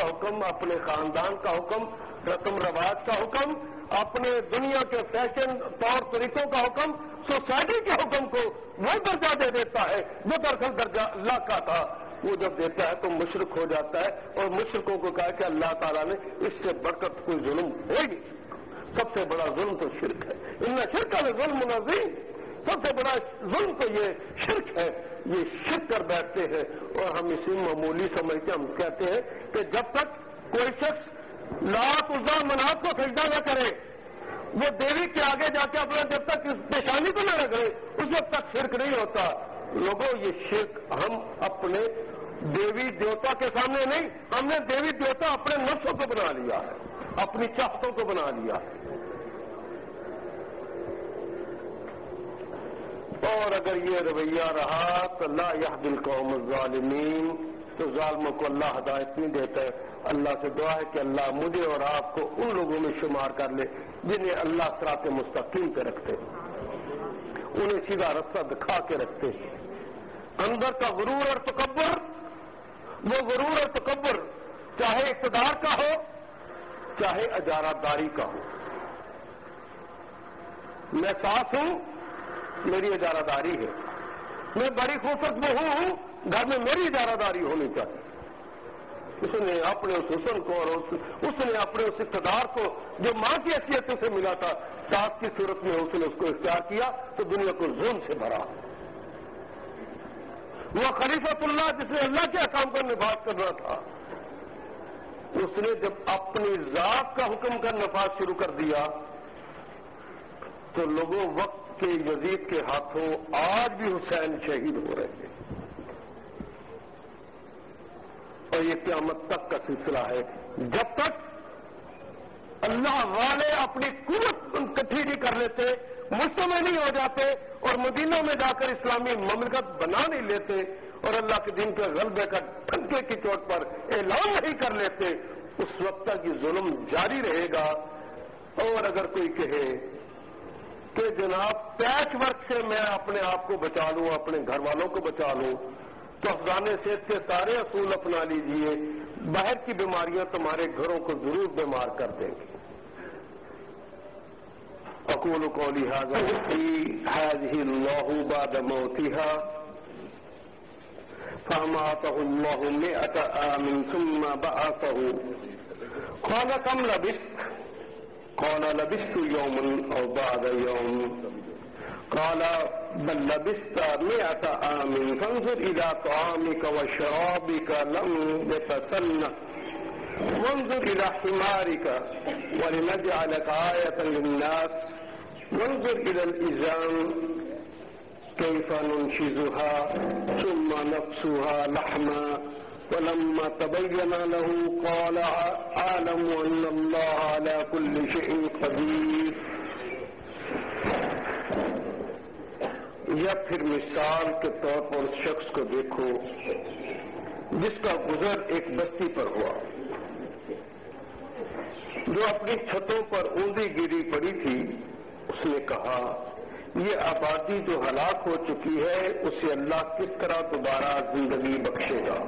حکم، اپنے خاندان کا حکم، رسم رواج کا حکم، اپنے دنیا کے فیشن طور طریقوں کا حکم، سوسائٹی کے حکم کو وہ درجہ دے دیتا ہے جو دراصل درجہ اللہ کا تھا. وہ جب دیتا ہے تو مشرک ہو جاتا ہے. اور مشرکوں کو کہا کہ اللہ تعالیٰ نے اس سے بڑھ کر کوئی ظلم ہو ہی نہیں. سب سے بڑا ظلم تو شرک ہے. ان شرک ہے ظلم عظیم. سب سے بڑا ظلم تو یہ شرک ہے. یہ شرک کر بیٹھتے ہیں اور ہم اسی معمولی سمجھتے ہم کہتے ہیں کہ جب تک کوئی شخص لات عزا منات کو سجدہ نہ کرے، وہ دیوی کے آگے جا کے اپنا جب تک اس پیشانی کو نہ رگڑے، اس وقت تک شرک نہیں ہوتا. لوگوں یہ شرک ہم اپنے دیوی دیوتا کے سامنے نہیں، ہم نے دیوی دیوتا اپنے نفسوں کو بنا لیا ہے، اپنی چاہتوں کو بنا لیا ہے. اور اگر یہ رویہ رہا تو لا یہدی القوم الظالمین، تو ظالموں کو اللہ ہدایت نہیں دیتا ہے. اللہ سے دعا ہے کہ اللہ مجھے اور آپ کو ان لوگوں میں شمار کر لے جنہیں اللہ صراط مستقیم پہ رکھتے، انہیں سیدھا رستہ دکھا کے رکھتے. اندر کا غرور اور تکبر، وہ غرور اور تکبر چاہے اقتدار کا ہو چاہے اجارہ داری کا ہو. میں ساس ہوں، میری اجارہ داری ہے. میں بڑی خوبصورت بہو ہوں، گھر میں میری اجارہ داری ہونی چاہیے. اس نے اپنے اس حسن کو اور اس نے اپنے اس اقتدار کو جو ماں کی حیثیت سے ملا تھا ساس کی صورت میں اس نے اس کو اختیار کیا تو دنیا کو ظلم سے بھرا. وہ خلیفۃ اللہ جس نے اللہ کے احکام کا نفاذ کرنا تھا، اس نے جب اپنی ذات کا حکم کا نفاذ شروع کر دیا تو لوگوں وقت کے یزید کے ہاتھوں آج بھی حسین شہید ہو رہے ہیں. اور یہ قیامت تک کا سلسلہ ہے جب تک اللہ والے اپنی قوت اکٹھی نہیں کر لیتے، مجتمع نہیں ہو جاتے اور مدینہ میں جا کر اسلامی مملکت بنا نہیں لیتے اور اللہ کے دین کے غلبے کا ڈنکے کی چوٹ پر اعلان نہیں کر لیتے، اس وقت تک یہ ظلم جاری رہے گا. اور اگر کوئی کہے کہ جناب پیچ ورک سے میں اپنے آپ کو بچا لوں، اپنے گھر والوں کو بچا لوں، تو افغان صحت کے سارے اصول اپنا لیجئے، باہر کی بیماریاں تمہارے گھروں کو ضرور بیمار کر دیں گی. اقول قولی ھذا هذه الله بعد موتها فاماته الله 100 عام ثم بعثه قال كم لبثت قال لبثت يوما او بعد يوم قال بل لبثت 100 عام فانظر الى طعامك وشرابك لم يتسنه وانظر الى حمارك ولنجعلك آية للناس وانظر الى الإزام كيف ننشزها ثم نقصها لحما ولما تبين له قال أعلم أن الله على كل شيء قدير. یا پھر مثال کے طور پر اس شخص کو دیکھو جس کا گزر ایک بستی پر ہوا، جو اپنی چھتوں پر اوندھی گری پڑی تھی. اس نے کہا یہ آبادی جو ہلاک ہو چکی ہے اسے اللہ کس طرح دوبارہ زندگی بخشے گا.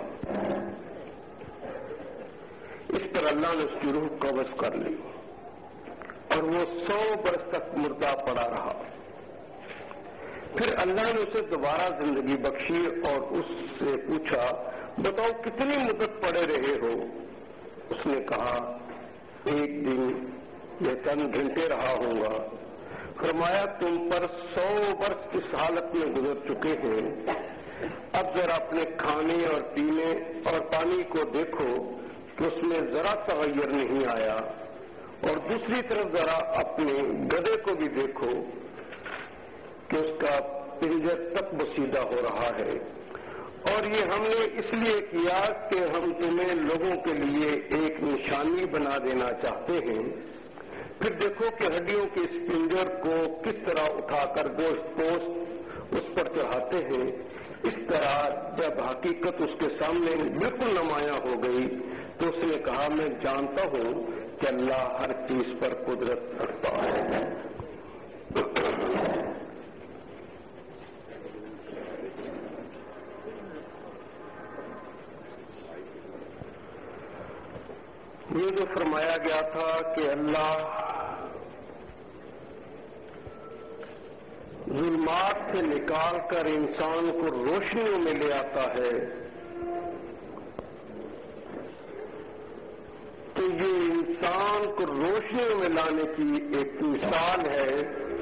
اس پر اللہ نے اس کی روح قبض کر لی اور وہ 100 برس تک مردہ پڑا رہا. پھر اللہ نے اسے دوبارہ زندگی بخشی اور اس سے پوچھا بتاؤ کتنی مدت پڑے رہے ہو. اس نے کہا ایک دن یا چند گھنٹے رہا ہوں گا. فرمایا تم پر 100 برس اس حالت میں گزر چکے ہیں، اب ذرا اپنے کھانے اور پینے اور پانی کو دیکھو کہ اس میں ذرا تغیر نہیں آیا، اور دوسری طرف ذرا اپنے گدھے کو بھی دیکھو کہ اس کا پنجر تک بسیدہ ہو رہا ہے. اور یہ ہم نے اس لیے کیا کہ ہم تمہیں لوگوں کے لیے ایک نشانی بنا دینا چاہتے ہیں. پھر دیکھو کہ ہڈیوں کے اس پنجر کو کس طرح اٹھا کر گوشت پوست اس پر چڑھاتے ہیں. اس طرح جب حقیقت اس کے سامنے بالکل نمایاں ہو گئی تو اس نے کہا میں جانتا ہوں کہ اللہ ہر چیز پر قدرت رکھتا ہے. یہ جو فرمایا گیا تھا کہ اللہ ظلمات سے نکال کر انسان کو روشنیوں میں لے آتا ہے، تو یہ انسان کو روشنیوں میں لانے کی ایک مثال ہے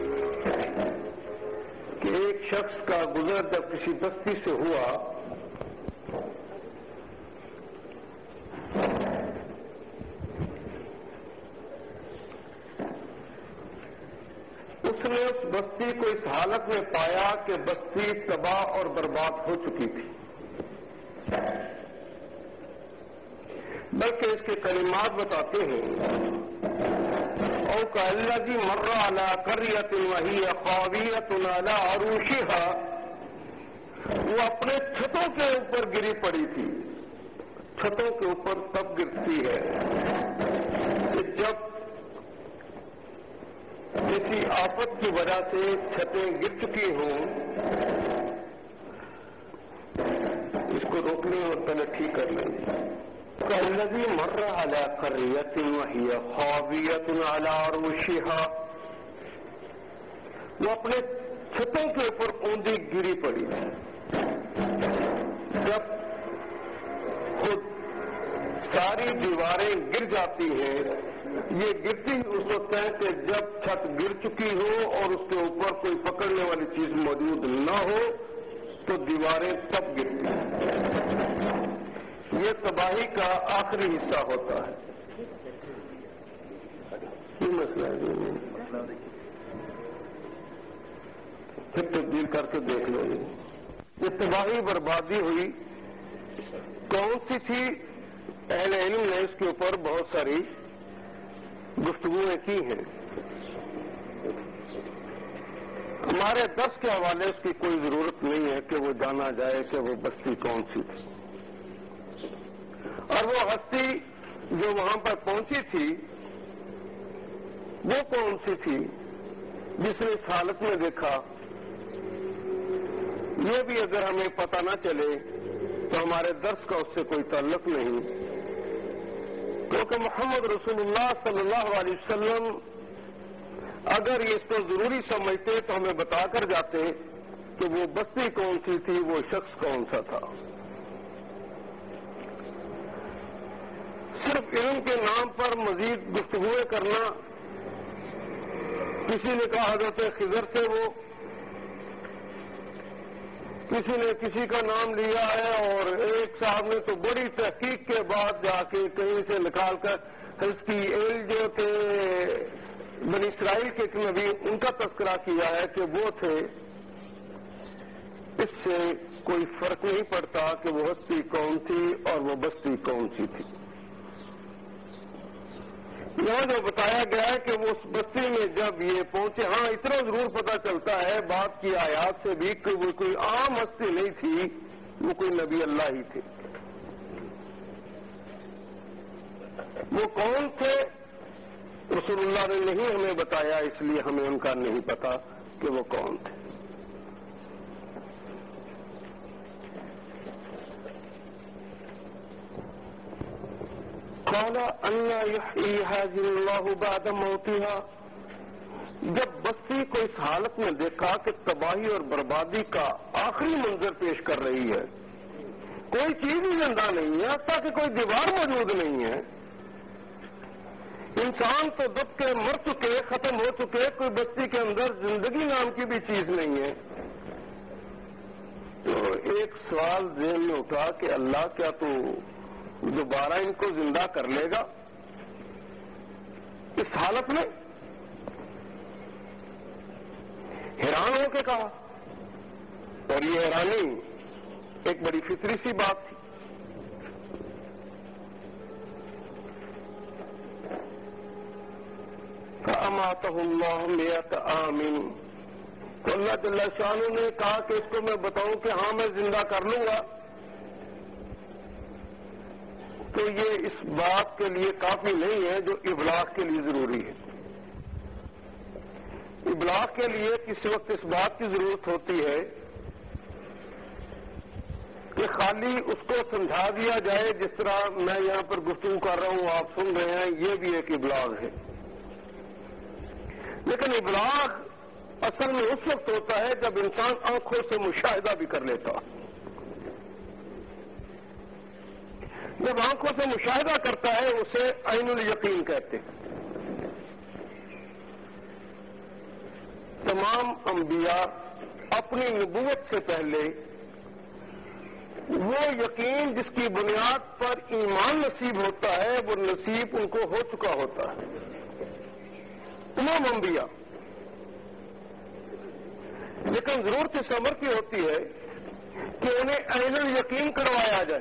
کہ ایک شخص کا گزر جب کسی بستی سے ہوا اس نے اس بستی کو اس حالت میں پایا کہ بستی تباہ اور برباد ہو چکی تھی، بلکہ اس کے کلمات بتاتے ہیں او کالذی مر علی قریۃ وہی خاویۃ علی عروشہا، وہ اپنے چھتوں کے اوپر گری پڑی تھی۔ چھتوں کے اوپر تب گرتی ہے کہ جب کسی آفت کی وجہ سے چھتیں گر چکی ہوں، اس کو روک لیں اور پہلے ٹھیک کر لیں۔ کالذی مر علی قریۃ وہی خاویۃ علی عروشہا، وہ اپنے چھتوں کے اوپر اوندھی گری پڑی ہے۔ جب خود ساری دیواریں گر جاتی ہیں، یہ گرتی اس وقت ہے کہ جب چھت گر چکی ہو اور اس کے اوپر کوئی پکڑنے والی چیز موجود نہ ہو تو دیواریں تب گرتی ہیں۔ یہ تباہی کا آخری حصہ ہوتا ہے۔ یہ مسئلہ ہے، پھر تبدیل کر کے دیکھ لو۔ یہ تباہی بربادی ہوئی کون سی تھی؟ اہل علم نے اس کے اوپر بہت ساری گفتگویں کی ہیں۔ ہمارے درس کے حوالے اس کی کوئی ضرورت نہیں ہے کہ وہ جانا جائے کہ وہ بستی کون سی تھی، اور وہ ہستی جو وہاں پر پہنچی تھی وہ کون سی تھی جس نے اس حالت میں دیکھا۔ یہ بھی اگر ہمیں پتہ نہ چلے تو ہمارے درس کا اس سے کوئی تعلق نہیں، کیونکہ محمد رسول اللہ صلی اللہ علیہ وسلم اگر یہ اس کو ضروری سمجھتے تو ہمیں بتا کر جاتے کہ وہ بستی کون سی تھی، وہ شخص کون سا تھا۔ صرف علم کے نام پر مزید گفتگویں کرنا، کسی نے کہا حضرت خضر سے، وہ کسی نے کسی کا نام لیا ہے، اور ایک صاحب نے تو بڑی تحقیق کے بعد جا کے کہیں سے نکال کر حضرت ایل جو تھے بنی اسرائیل کے ایک نبی، ان کا تذکرہ کیا ہے کہ وہ تھے۔ اس سے کوئی فرق نہیں پڑتا کہ وہ ہستی کون تھی اور وہ بستی کون سی تھی۔ یہاں جو بتایا گیا ہے کہ وہ اس بستی میں جب یہ پہنچے، ہاں اتنا ضرور پتہ چلتا ہے بات کی آیات سے بھی کہ وہ کوئی عام ہستی نہیں تھی، وہ کوئی نبی اللہ ہی تھے۔ وہ کون تھے رسول اللہ نے نہیں ہمیں بتایا، اس لیے ہمیں ان کا نہیں پتا کہ وہ کون تھے۔ قال ان یحیی هذه اللہ بعد موتها، جب بستی کو اس حالت میں دیکھا کہ تباہی اور بربادی کا آخری منظر پیش کر رہی ہے، کوئی چیز ہی زندہ نہیں ہے، حتیٰ کہ کوئی دیوار موجود نہیں ہے، انسان تو دب کے مر چکے، ختم ہو چکے، کوئی بستی کے اندر زندگی نام کی بھی چیز نہیں ہے، تو ایک سوال ذہن میں اٹھا کہ اللہ کیا تو دوبارہ ان کو زندہ کر لے گا اس حالت میں؟ حیران ہو کے کہا، اور یہ حیرانی ایک بڑی فطری سی بات تھی۔ فَأَمَاتَهُ اللَّهُ مِئَةَ عَامٍ، تو اللہ جل شانہ نے کہا کہ اس کو میں بتاؤں کہ ہاں میں زندہ کر لوں گا، تو یہ اس بات کے لیے کافی نہیں ہے جو ابلاغ کے لیے ضروری ہے۔ ابلاغ کے لیے کسی وقت اس بات کی ضرورت ہوتی ہے کہ خالی اس کو سمجھا دیا جائے جس طرح میں یہاں پر گفتگو کر رہا ہوں آپ سن رہے ہیں، یہ بھی ایک ابلاغ ہے. لیکن ابلاغ اصل میں اس وقت ہوتا ہے جب انسان آنکھوں سے مشاہدہ بھی کر لیتا. جب آنکھوں سے مشاہدہ کرتا ہے اسے عین الیقین کہتے ہیں. تمام انبیاء اپنی نبوت سے پہلے وہ یقین جس کی بنیاد پر ایمان نصیب ہوتا ہے وہ نصیب ان کو ہو چکا ہوتا ہے. تمام انبیاء. لیکن ضرورت اس امر کی ہوتی ہے کہ انہیں عین الیقین کروایا جائے.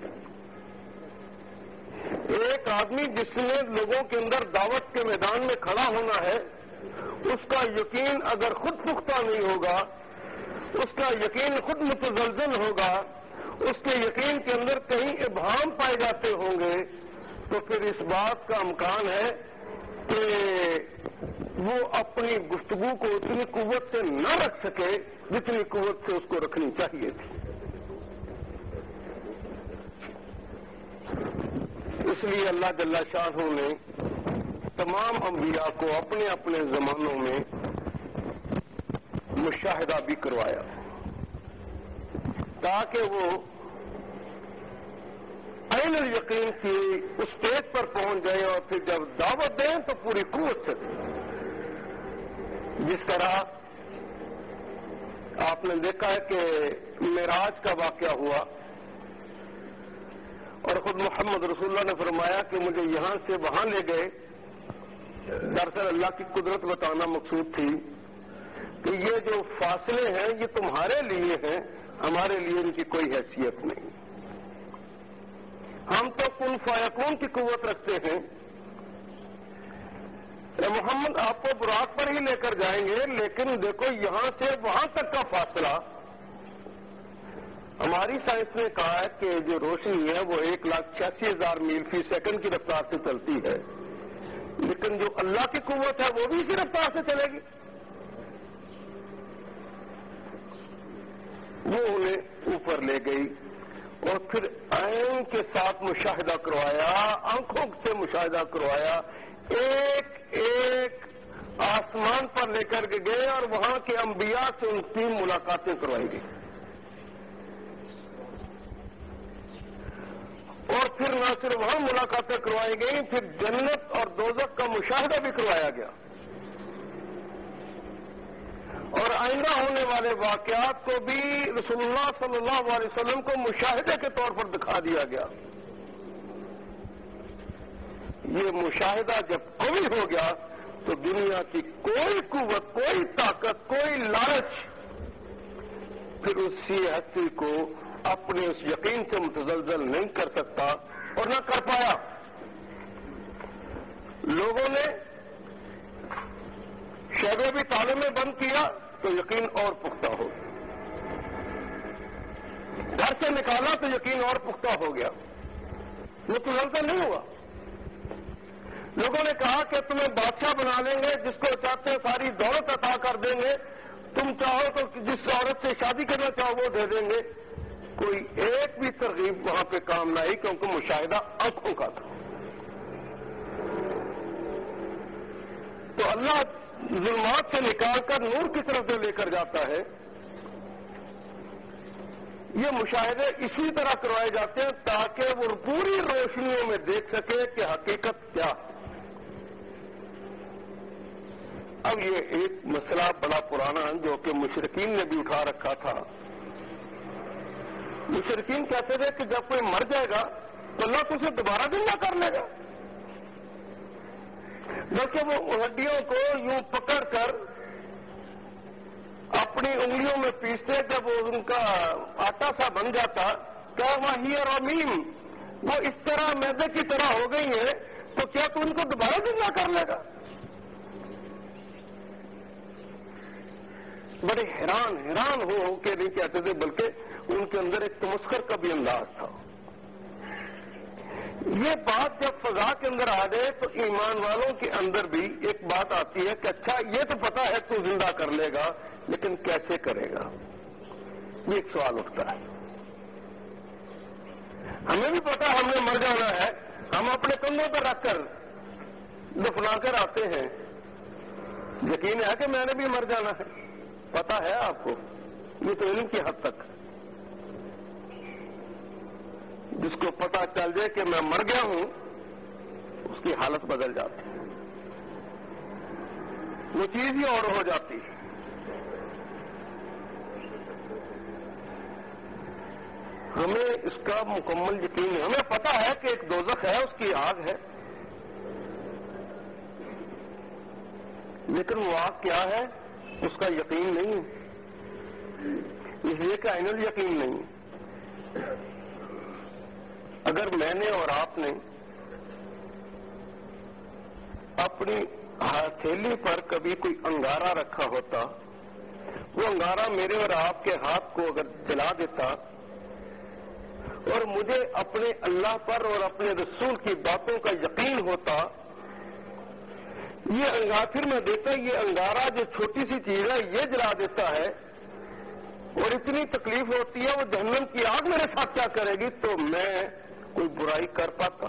ایک آدمی جس نے لوگوں کے اندر دعوت کے میدان میں کھڑا ہونا ہے، اس کا یقین اگر خود پختہ نہیں ہوگا، اس کا یقین خود متزلزل ہوگا، اس کے یقین کے اندر کہیں ابہام پائے جاتے ہوں گے، تو پھر اس بات کا امکان ہے کہ وہ اپنی گفتگو کو اتنی قوت سے نہ رکھ سکے جتنی قوت سے اس کو رکھنی چاہیے تھی. اس لیے اللہ جل شانہ نے تمام انبیاء کو اپنے اپنے زمانوں میں مشاہدہ بھی کروایا تاکہ وہ عین الیقین کی اس اسٹیج پر پہنچ جائے اور پھر جب دعوت دیں تو پوری قوت سے دیں. جس طرح آپ نے دیکھا ہے کہ معراج کا واقعہ ہوا اور خود محمد رسول اللہ نے فرمایا کہ مجھے یہاں سے وہاں لے گئے. دراصل اللہ کی قدرت بتانا مقصود تھی کہ یہ جو فاصلے ہیں یہ تمہارے لیے ہیں، ہمارے لیے ان کی کوئی حیثیت نہیں. ہم تو کن فیکون کی قوت رکھتے ہیں. محمد آپ کو براق پر ہی لے کر جائیں گے، لیکن دیکھو یہاں سے وہاں تک کا فاصلہ. ہماری سائنس نے کہا ہے کہ جو روشنی ہے وہ 1,86,000 میل فی سیکنڈ کی رفتار سے چلتی ہے، لیکن جو اللہ کی قوت ہے وہ بھی اسی رفتار سے چلے گی. وہ انہیں اوپر لے گئی اور پھر عین کے ساتھ مشاہدہ کروایا، آنکھوں سے مشاہدہ کروایا. ایک ایک آسمان پر لے کر کے گئے اور وہاں کے انبیاء سے ان کی ملاقاتیں کروائی گئی. اور پھر نہ صرف وہاں ملاقاتیں کروائی گئیں، پھر جنت اور دوزخ کا مشاہدہ بھی کروایا گیا اور آئندہ ہونے والے واقعات کو بھی رسول اللہ صلی اللہ علیہ وسلم کو مشاہدے کے طور پر دکھا دیا گیا. یہ مشاہدہ جب قوی ہو گیا تو دنیا کی کوئی قوت، کوئی طاقت، کوئی لالچ پھر اسی ہستی کو اپنے اس یقین سے متزلزل نہیں کر سکتا اور نہ کر پایا. لوگوں نے شعبے بھی تالے میں بند کیا تو یقین اور پختہ ہو گیا، گھر سے نکالا تو یقین اور پختہ ہو گیا، متزلزل نہیں ہوا. لوگوں نے کہا کہ تمہیں بادشاہ بنا لیں گے، جس کو چاہتے ہیں ساری دولت عطا کر دیں گے، تم چاہو تو جس عورت سے شادی کرنا چاہو وہ دے دیں گے. کوئی ایک بھی ترغیب وہاں پہ کام نہ آئی کیونکہ مشاہدہ آنکھوں کا تھا. تو اللہ ظلمات سے نکال کر نور کی طرف سے لے کر جاتا ہے. یہ مشاہدے اسی طرح کروائے جاتے ہیں تاکہ وہ پوری روشنیوں میں دیکھ سکے کہ حقیقت کیا. اب یہ ایک مسئلہ بڑا پرانا جو کہ مشرکین نے بھی اٹھا رکھا تھا. مشرکین کہتے تھے کہ جب کوئی مر جائے گا تو اللہ تو اسے دوبارہ زندہ کر لے گا، بلکہ وہ ہڈیوں کو یوں پکڑ کر اپنی انگلیوں میں پیستے، جب وہ ان کا آٹا سا بن جاتا کیا وہی رمیم، وہ اس طرح میدے کی طرح ہو گئی ہیں تو کیا تو ان کو دوبارہ زندہ کر لے گا. بڑے حیران ہو کے نہیں کہتے تھے، بلکہ ان کے اندر ایک تمسخر کا بھی انداز تھا. یہ بات جب فضا کے اندر آ جائے تو ایمان والوں کے اندر بھی ایک بات آتی ہے کہ اچھا یہ تو پتا ہے تو زندہ کر لے گا، لیکن کیسے کرے گا، یہ ایک سوال اٹھتا ہے. ہمیں بھی پتا ہم نے مر جانا ہے، ہم اپنے کندھوں پر رکھ کر دفنا کر آتے ہیں. یقین ہے کہ میں نے بھی مر جانا ہے، پتا ہے آپ کو. یہ تو علم کی حد تک. جس کو پتا چل جائے کہ میں مر گیا ہوں اس کی حالت بدل جاتی ہے، وہ چیز ہی اور ہو جاتی ہے. ہمیں اس کا مکمل یقین ہے. ہمیں پتا ہے کہ ایک دوزخ ہے، اس کی آگ ہے، لیکن وہ آگ کیا ہے اس کا یقین نہیں ہے، اس لیے کہ عین الیقین نہیں ہے. اگر میں نے اور آپ نے اپنی ہتھیلی پر کبھی کوئی انگارہ رکھا ہوتا، وہ انگارہ میرے اور آپ کے ہاتھ کو اگر جلا دیتا اور مجھے اپنے اللہ پر اور اپنے رسول کی باتوں کا یقین ہوتا، یہ پھر میں دیکھتا یہ انگارہ جو چھوٹی سی چیز ہے یہ جلا دیتا ہے اور اتنی تکلیف ہوتی ہے، وہ جہنم کی آگ میرے ساتھ کیا کرے گی، تو میں کوئی برائی کر پاتا؟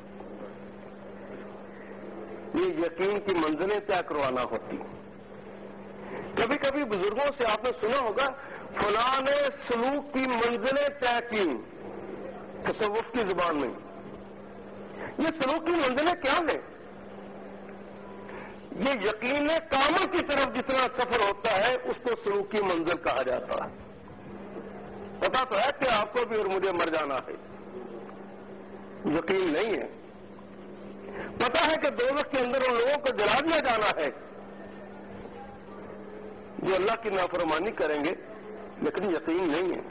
یہ یقین کی منزلیں طے کروانا ہوتی. کبھی کبھی بزرگوں سے آپ نے سنا ہوگا فلاں نے سلوک کی منزلیں طے کی، تصوف کی زبان میں. یہ سلوک کی منزلیں کیا ہیں؟ یہ یقین کامل کی طرف جتنا سفر ہوتا ہے اس کو سلوک کی منزل کہا جاتا ہے. پتا تو ہے کہ آپ کو بھی اور مجھے مر جانا ہے، یقین نہیں ہے. پتا ہے کہ دوزخ کے اندر ان لوگوں کو جلا دیا جانا ہے جو اللہ کی نافرمانی کریں گے، لیکن یقین نہیں ہے.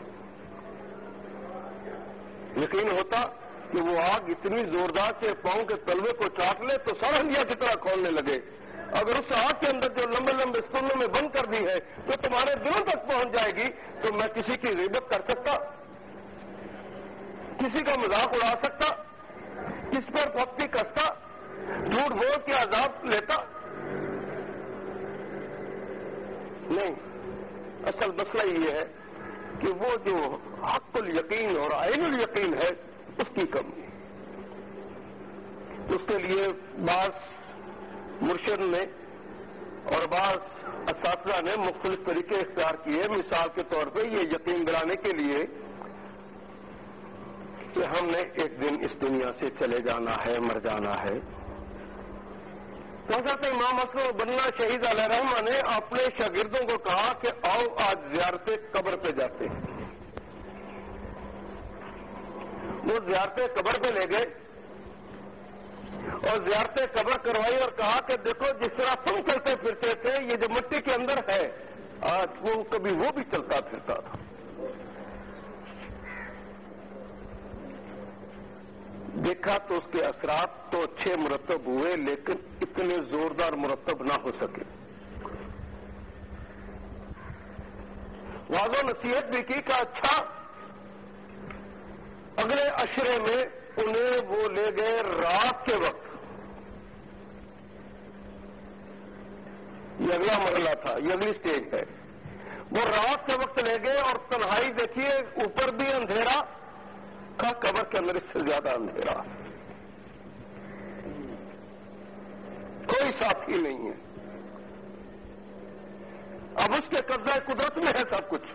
یقین ہوتا کہ وہ آگ اتنی زوردار سے پاؤں کے تلوے کو چاٹ لے تو سر ہنڈیا کی طرح کھولنے لگے. اگر اس آگ کے اندر جو لمبے لمبے ستونوں میں بند کر دی ہے تو تمہارے دلوں تک پہنچ جائے گی، تو میں کسی کی غیبت کر سکتا، کسی کا مذاق اڑا سکتا، کس پر پھپتی کستا، جھوٹ بول کے عذاب لیتا؟ نہیں. اصل مسئلہ یہ ہے کہ وہ جو حق الیقین اور عین الیقین ہے اس کی کمی. اس کے لیے بعض مرشد نے اور بعض اساتذہ نے مختلف طریقے اختیار کیے. مثال کے طور پہ یہ یقین دلانے کے لیے کہ ہم نے ایک دن اس دنیا سے چلے جانا ہے، مر جانا ہے. حضرت امام اکرم بننا شہید علیہ رحمہ نے اپنے شاگردوں کو کہا کہ آؤ آج زیارت قبر پہ جاتے ہیں. وہ زیارت قبر پہ لے گئے اور زیارت قبر کروائی اور کہا کہ دیکھو جس طرح تم چلتے پھرتے تھے، یہ جو مٹی کے اندر ہے آج وہ کبھی وہ بھی چلتا پھرتا تھا. دیکھا تو اس کے اثرات تو اچھے مرتب ہوئے، لیکن اتنے زوردار مرتب نہ ہو سکے. واضح نصیحت بھی کی کہ اچھا اگلے عشرے میں انہیں وہ لے گئے رات کے وقت. یہ اگلا مرحلہ تھا، یہ اگلی سٹیج ہے. وہ رات کے وقت لے گئے اور تنہائی دیکھیے، اوپر بھی اندھیرا کا، قبر کے اندر اس سے زیادہ اندھیرا، کوئی ساتھی نہیں ہے. اب اس کے قبضہ قدرت میں ہے سب کچھ.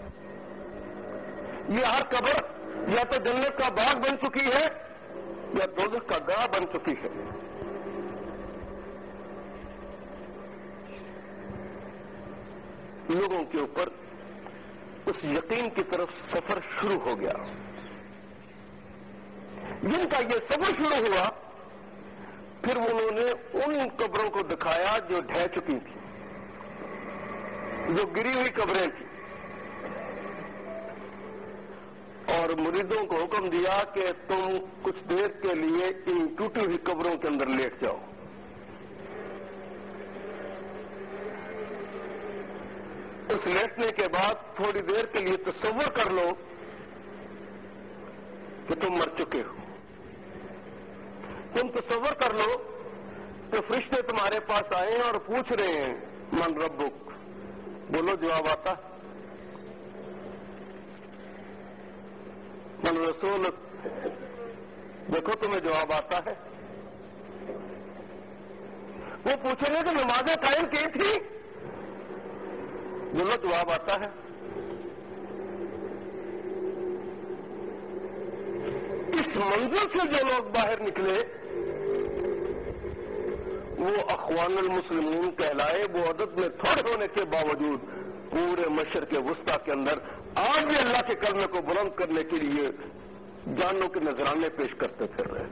یہ ہر قبر یا تو جنت کا باغ بن چکی ہے یا دوزخ کا گاہ بن چکی ہے. لوگوں کے اوپر اس یقین کی طرف سفر شروع ہو گیا. جن کا یہ سفر شروع ہوا پھر انہوں نے ان قبروں کو دکھایا جو ڈھہ چکی تھی، جو گری ہوئی قبریں تھیں، اور مریدوں کو حکم دیا کہ تم کچھ دیر کے لیے ان ٹوٹی ہوئی قبروں کے اندر لیٹ جاؤ. اس لیٹنے کے بعد تھوڑی دیر کے لیے تصور کر لو کہ تم مر چکے ہو. تم تصور کر لو کہ فرشتے تمہارے پاس آئے ہیں اور پوچھ رہے ہیں من ربک، بولو جواب آتا. من رسولک دیکھو تمہیں جواب آتا ہے؟ وہ پوچھیں گے کہ نمازیں قائم کی تھی؟ بولو جواب آتا ہے؟ اس منظر سے جو لوگ باہر نکلے وہ اخوان المسلمین کہلائے. وہ عدد میں تھوڑے ہونے کے باوجود پورے مشرق وسطیٰ کے اندر آج بھی اللہ کے کلمے کو بلند کرنے کے لیے جانوں کے نذرانے پیش کرتے پھر رہے.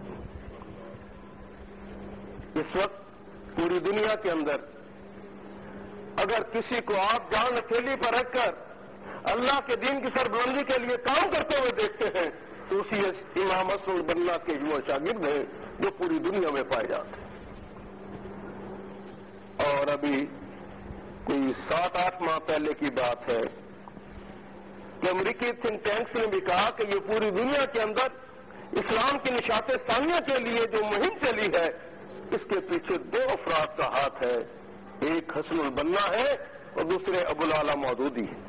اس وقت پوری دنیا کے اندر اگر کسی کو آپ جان اکیلی پر رکھ کر اللہ کے دین کی سربلندی کے لیے کام کرتے ہوئے دیکھتے ہیں تو اسی امام حسن البنا کے جو شاگرد ہیں جو پوری دنیا میں پائے جاتے ہیں. اور ابھی کوئی 7-8 ماہ پہلے کی بات ہے کہ امریکی تھنک ٹینکس نے بھی کہا کہ یہ پوری دنیا کے اندر اسلام کی نشاط ثانیہ کے لیے جو مہم چلی ہے اس کے پیچھے 2 افراد کا ہاتھ ہے. ایک حسن البنا ہے اور دوسرے ابو العلا مودودی ہے.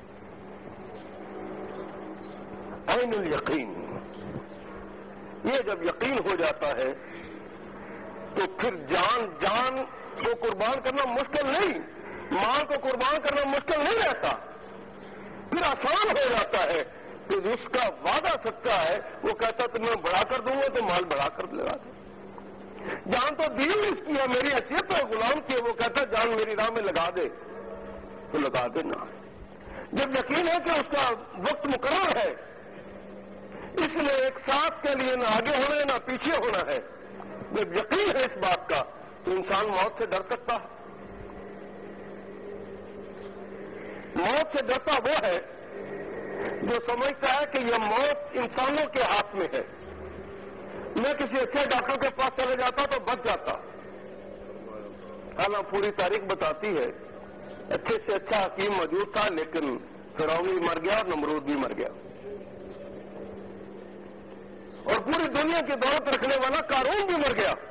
عین الیقین. یہ جب یقین ہو جاتا ہے تو پھر جان کو قربان کرنا مشکل نہیں، مال کو قربان کرنا مشکل نہیں رہتا. پھر آسان ہو جاتا ہے کہ اس کا وعدہ سچا ہے. وہ کہتا تو میں بڑھا کر دوں گا تو مال بڑھا کر لگا دوں. جان تو دی اس کی ہے، میری حیثیت ہے غلام کی. وہ کہتا جان میری راہ میں لگا دے تو لگا دینا. جب یقین ہے کہ اس کا وقت مقرر ہے، اس لیے ایک ساتھ کے لیے نہ آگے ہونا ہے نہ پیچھے ہونا ہے. جب یقین ہے اس بات کا تو انسان موت سے ڈر سکتا ہے. موت سے ڈرتا وہ ہے جو سمجھتا ہے کہ یہ موت انسانوں کے ہاتھ میں ہے. میں کسی اچھے ڈاکٹر کے پاس چلے جاتا تو بچ جاتا. حالانکہ پوری تاریخ بتاتی ہے اچھے سے اچھا حکیم موجود تھا لیکن فرعون بھی مر گیا اور نمرود بھی مر گیا اور پوری دنیا کی دولت رکھنے والا قارون بھی مر گیا.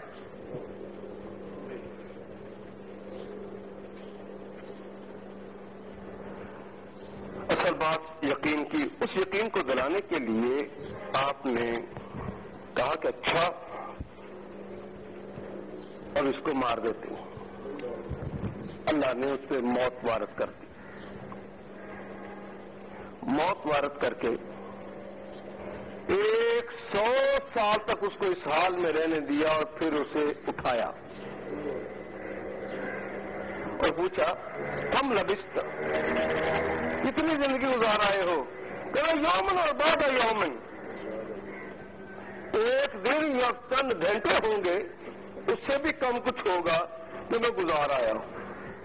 اصل بات یقین کی. اس یقین کو دلانے کے لیے آپ نے کہا کہ اچھا اب اس کو مار دیتے ہیں. اللہ نے اس پہ موت وارد کر دی. موت وارد کر کے 100 سال تک اس کو اس حال میں رہنے دیا اور پھر اسے اٹھایا اور پوچھا کم لبست، کتنی زندگی گزار آئے ہو؟ کہ یومن اور بعد یومن، 1 دن یا چند گھنٹے ہوں گے، اس سے بھی کم کچھ ہوگا کہ میں گزار آیا ہوں.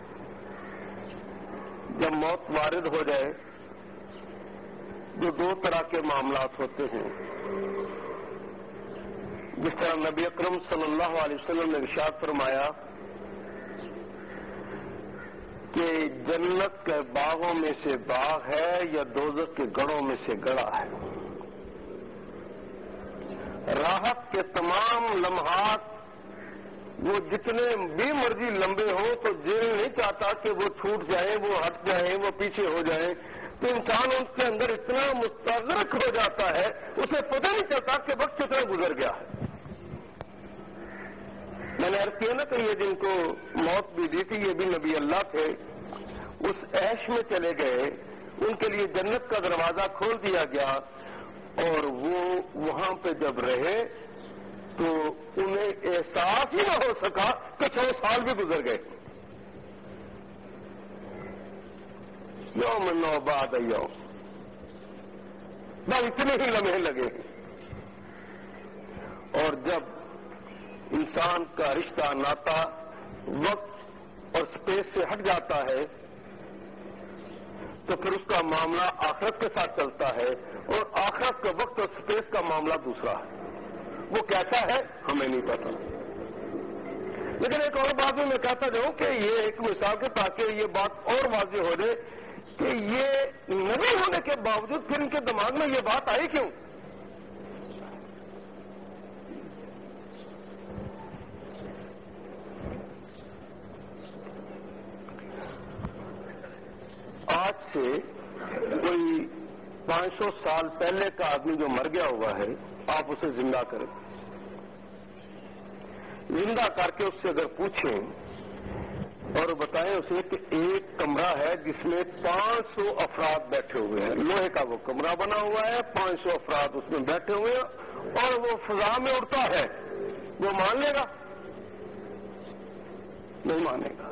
جب موت وارد ہو جائے جو 2 طرح کے معاملات ہوتے ہیں. جس طرح نبی اکرم صلی اللہ علیہ وسلم نے ارشاد فرمایا کہ جنت کے باغوں میں سے باغ ہے یا دوزخ کے گڑھوں میں سے گڑھا ہے. راحت کے تمام لمحات وہ جتنے بھی مرضی لمبے ہوں تو دل نہیں چاہتا کہ وہ چھوٹ جائیں، وہ ہٹ جائیں، وہ پیچھے ہو جائیں. تو انسان اس کے اندر اتنا مستغرق ہو جاتا ہے اسے پتہ نہیں چلتا کہ وقت کتنا گزر گیا ہے. میں نے عرض کیا نا کہ یہ جن کو موت بھی دی تھی یہ بھی نبی اللہ تھے. اس عیش میں چلے گئے، ان کے لیے جنت کا دروازہ کھول دیا گیا اور وہ وہاں پہ جب رہے تو انہیں احساس ہی نہ ہو سکا کہ 100 سال بھی گزر گئے. یوم نو بعد یوم، بس اتنے ہی لمحے لگے. اور جب انسان کا رشتہ ناتا وقت اور سپیس سے ہٹ جاتا ہے تو پھر اس کا معاملہ آخرت کے ساتھ چلتا ہے اور آخرت کا وقت اور سپیس کا معاملہ دوسرا ہے. وہ کیسا ہے ہمیں نہیں پتا. لیکن ایک اور بات میں کہتا جاؤں کہ یہ ایک مثال کے تاکہ یہ بات اور واضح ہو جائے کہ یہ نبی ہونے کے باوجود پھر ان کے دماغ میں یہ بات آئی کیوں؟ آج سے کوئی 500 سال پہلے کا آدمی جو مر گیا ہوا ہے آپ اسے زندہ کریں. زندہ کر کے اس سے اگر پوچھیں اور بتائیں اسے کہ ایک کمرہ ہے جس میں 500 افراد بیٹھے ہوئے ہیں, لوہے کا وہ کمرہ بنا ہوا ہے, 500 افراد اس میں بیٹھے ہوئے ہیں اور وہ فضا میں اڑتا ہے, وہ مان لے گا؟ نہیں مانے گا.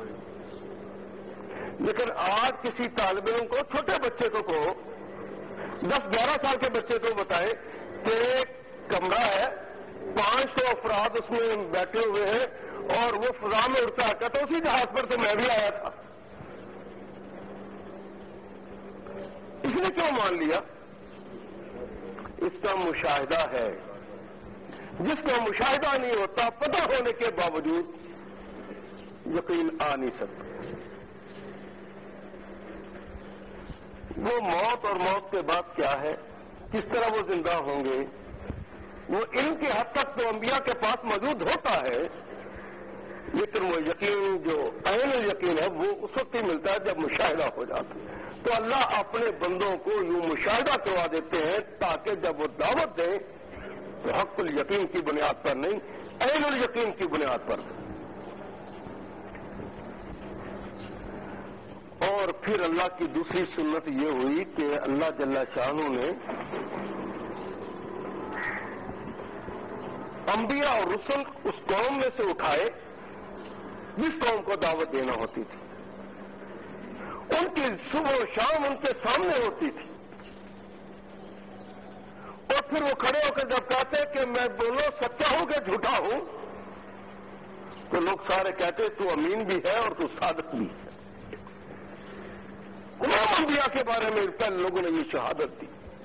لیکن آج کسی طالب علم کو, چھوٹے بچے کو 10-11 سال کے بچے کو بتائیں کہ ایک کمرہ ہے, 500 افراد اس میں بیٹھے ہوئے ہیں اور وہ فضا میں اڑتا ہے, تو اسی جہاز پر تو میں بھی آیا تھا. اس نے کیوں مان لیا؟ اس کا مشاہدہ ہے. جس کا مشاہدہ نہیں ہوتا, پتہ ہونے کے باوجود یقین آ نہیں سکتا. وہ موت اور موت کے بعد کیا ہے, کس طرح وہ زندہ ہوں گے, وہ علم کی حد تک تو انبیاء کے پاس موجود ہوتا ہے, لیکن وہ یقین جو عین یقین ہے وہ اس وقت ہی ملتا ہے جب مشاہدہ ہو جاتا ہے. تو اللہ اپنے بندوں کو یوں مشاہدہ کروا دیتے ہیں تاکہ جب وہ دعوت دیں تو حق الیقین کی بنیاد پر نہیں, عین الیقین کی بنیاد پر. اور پھر اللہ کی دوسری سنت یہ ہوئی کہ اللہ جل شانہ نے انبیاء اور رسل اس قوم میں سے اٹھائے جس قوم کو دعوت دینا ہوتی تھی. ان کی صبح و شام ان کے سامنے ہوتی تھی, اور پھر وہ کھڑے ہو کر جب کہتے کہ میں دونوں سچا ہوں کہ جھوٹا ہوں, تو لوگ سارے کہتے تو امین بھی ہے اور تو صادق بھی ہے. تمام انبیاء کے بارے میں پہلے لوگوں نے یہ شہادت دی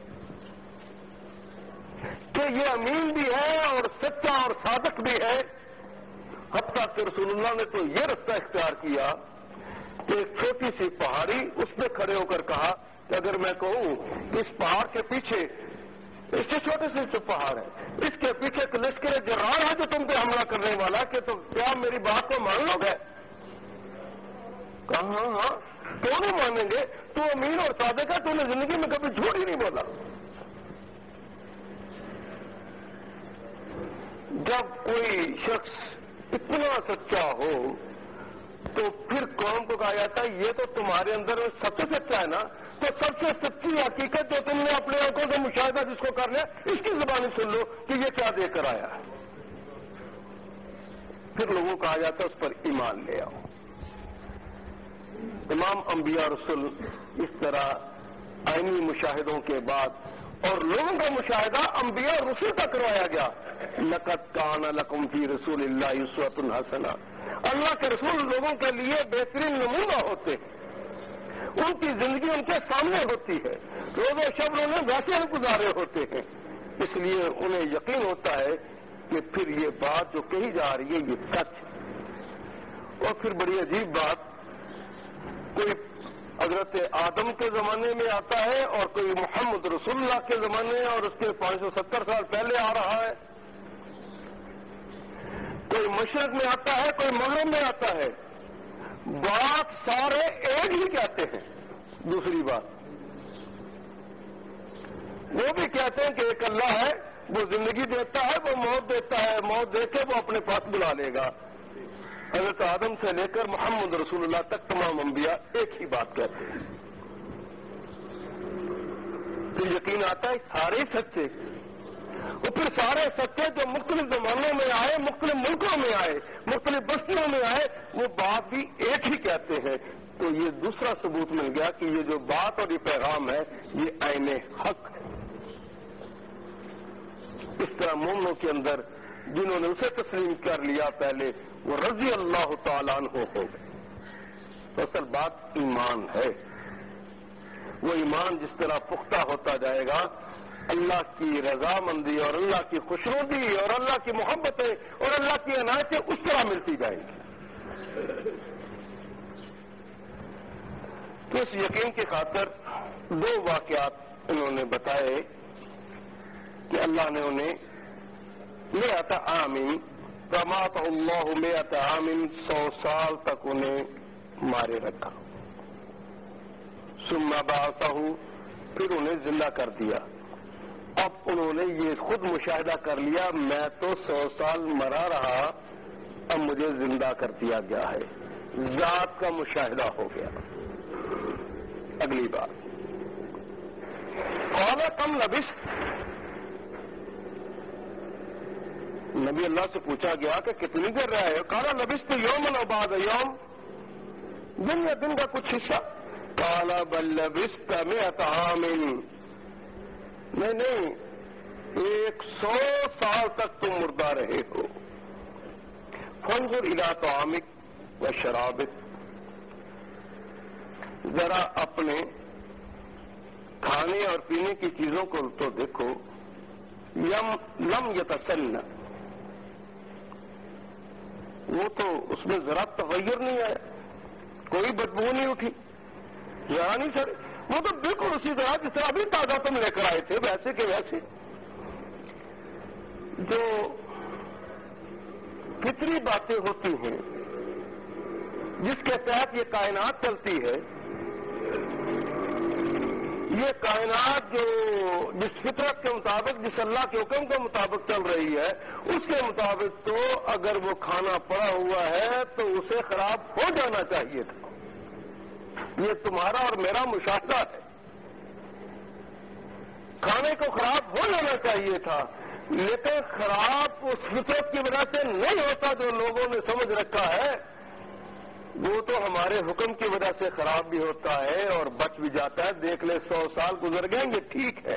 کہ یہ امین بھی ہے اور سچا اور صادق بھی ہے. حتیٰ کہ رسول اللہ نے تو یہ رستہ اختیار کیا کہ ایک چھوٹی سی پہاڑی, اس میں کھڑے ہو کر کہا کہ اگر میں کہوں اس پہاڑ کے پیچھے, اس سے چھوٹے سے جو پہاڑ ہے, اس کے پیچھے ایک لشکر جرار ہے جو تم پہ حملہ کرنے والا, کہ تو کیا میری بات کو مان لو گے؟ کہا ہاں. کیوں نہیں مانیں گے, تو امین اور صادق ہے, تو نے زندگی میں کبھی جھوٹ ہی نہیں بولا. جب کوئی شخص اتنا سچا ہو تو پھر قوم کو کہا جاتا ہے یہ تو تمہارے اندر سب سے سچا ہے نا, تو سب سے سچی حقیقت جو تم نے اپنے آنکھوں سے مشاہدہ جس کو کر لیا, اس کی زبانی سن لو کہ یہ کیا دے کر آیا ہے. پھر لوگوں کو کہا جاتا ہے اس پر ایمان لے آؤ. تمام انبیاء رسول اس طرح عینی مشاہدوں کے بعد اور لوگوں کا مشاہدہ انبیاء اور رسول کا کروایا گیا. لقد کان لکم فی رسول اللہ اسوۃ حسنہ, اللہ کے رسول لوگوں کے لیے بہترین نمونہ ہوتے ہیں. ان کی زندگی ان کے سامنے ہوتی ہے, روز و شب انہیں ویسے ہی گزارے ہوتے ہیں, اس لیے انہیں یقین ہوتا ہے کہ پھر یہ بات جو کہی جا رہی ہے یہ سچ ہے. اور پھر بڑی عجیب بات, کوئی حضرت آدم کے زمانے میں آتا ہے اور کوئی محمد رسول اللہ کے زمانے اور اس کے 570 سال پہلے آ رہا ہے. کوئی مشرق میں آتا ہے, کوئی مغرب میں آتا ہے, بات سارے ایک ہی کہتے ہیں. دوسری بات وہ بھی کہتے ہیں کہ ایک اللہ ہے, وہ زندگی دیتا ہے, وہ موت دیتا ہے, موت دے کے وہ اپنے پاس بلا لے گا. حضرت آدم سے لے کر محمد رسول اللہ تک تمام انبیاء ایک ہی بات کہتے ہیں. پھر یقین آتا ہے سارے سچے, اور پھر سارے سچے جو مختلف زمانوں میں آئے, مختلف ملکوں میں آئے, مختلف بستیوں میں آئے, وہ بات بھی ایک ہی کہتے ہیں. تو یہ دوسرا ثبوت مل گیا کہ یہ جو بات اور یہ پیغام ہے یہ عین حق ہے. اس طرح مومنوں کے اندر جنہوں نے اسے تسلیم کر لیا پہلے, وہ رضی اللہ تعالیٰ عنہ ہو گئے. تو اصل بات ایمان ہے. وہ ایمان جس طرح پختہ ہوتا جائے گا, اللہ کی رضامندی اور اللہ کی خوشنودی اور اللہ کی محبتیں اور اللہ کی عنایتیں اس طرح ملتی جائیں گی. تو اس یقین کی خاطر 2 واقعات انہوں نے بتائے کہ اللہ نے انہیں 100 عام رمات اللہ 100 عام 100 سال تک انہیں مارے رکھا. ثم بعثہ, پھر انہیں زندہ کر دیا. اب انہوں نے یہ خود مشاہدہ کر لیا، میں تو 100 سال مرا رہا، اب مجھے زندہ کر دیا گیا ہے، ذات کا مشاہدہ ہو گیا۔ اگلی بات، قال کم لبثت، نبی اللہ سے پوچھا گیا کہ کتنی دیر رہے ہو؟ قال لبثت یوما و بعد یوم، دن یا دن کا کچھ حصہ۔ قال بل لبثت 100 عام، نہیں 100 سال تک تم مردہ رہے ہو۔ فانظر الی طعامک و شرابک، ذرا اپنے کھانے اور پینے کی چیزوں کو تو دیکھو، لم یتسنہ، وہ تو اس میں ذرا تغیر نہیں آیا، کوئی بدبو نہیں اٹھی، ذرا نہیں سر، وہ تو بالکل اسی طرح جس طرح ابھی تازہ تم لے کر آئے تھے، ویسے کہ ویسے۔ جو فطری باتیں ہوتی ہیں جس کے تحت یہ کائنات چلتی ہے، یہ کائنات جو جس فطرت کے مطابق، جس اللہ کے حکم کے مطابق چل رہی ہے، اس کے مطابق تو اگر وہ کھانا پڑا ہوا ہے تو اسے خراب ہو جانا چاہیے تھا۔ یہ تمہارا اور میرا مشاہدہ ہے، کھانے کو خراب ہو جانا چاہیے تھا، لیکن خراب اس فطرت کی وجہ سے نہیں ہوتا جو لوگوں نے سمجھ رکھا ہے، وہ تو ہمارے حکم کی وجہ سے خراب بھی ہوتا ہے اور بچ بھی جاتا ہے۔ دیکھ لے 100 سال گزر گئے، یہ ٹھیک ہے۔